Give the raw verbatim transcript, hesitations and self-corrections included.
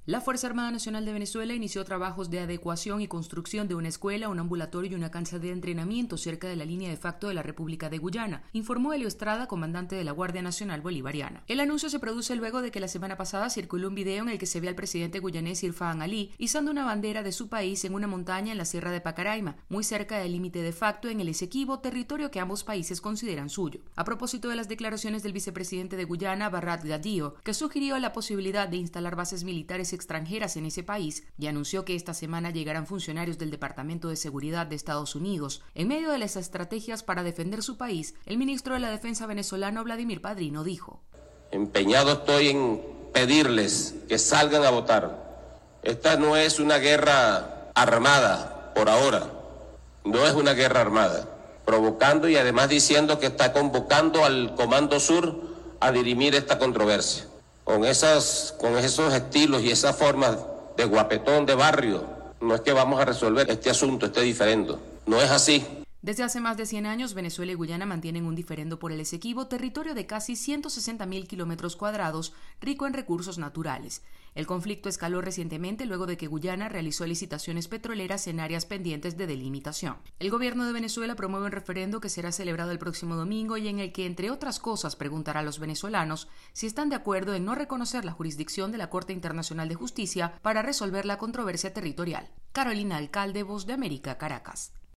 La Fuerza Armada Nacional de Venezuela inició trabajos de adecuación y construcción de una escuela, un ambulatorio y una cancha de entrenamiento cerca de la línea de facto de la República de Guyana, informó Helio Estrada, comandante de la Guardia Nacional Bolivariana. El anuncio se produce luego de que la semana pasada circuló un video en el que se ve al presidente guyanés Irfaan Ali izando una bandera de su país en una montaña en la Sierra de Pacaraima, muy cerca del límite de facto en el Esequibo, territorio que ambos países consideran suyo. A propósito de las declaraciones del vicepresidente de Guyana, Barrat Gadío, que sugirió la posibilidad de instalar bases militares extranjeras en ese país y anunció que esta semana llegarán funcionarios del Departamento de Seguridad de Estados Unidos. En medio de las estrategias para defender su país, el ministro de la Defensa venezolano Vladimir Padrino dijo: empeñado estoy en pedirles que salgan a votar. Esta no es una guerra armada por ahora, no es una guerra armada, provocando y además diciendo que está convocando al Comando Sur a dirimir esta controversia. Con, esas, con esos estilos y esas formas de guapetón de barrio, no es que vamos a resolver este asunto, este diferendo. No es así. Desde hace más de cien años, Venezuela y Guyana mantienen un diferendo por el Esequibo, territorio de casi ciento sesenta mil kilómetros cuadrados, rico en recursos naturales. El conflicto escaló recientemente luego de que Guyana realizó licitaciones petroleras en áreas pendientes de delimitación. El gobierno de Venezuela promueve un referendo que será celebrado el próximo domingo y en el que, entre otras cosas, preguntará a los venezolanos si están de acuerdo en no reconocer la jurisdicción de la Corte Internacional de Justicia para resolver la controversia territorial. Carolina Alcalde, Voz de América, Caracas.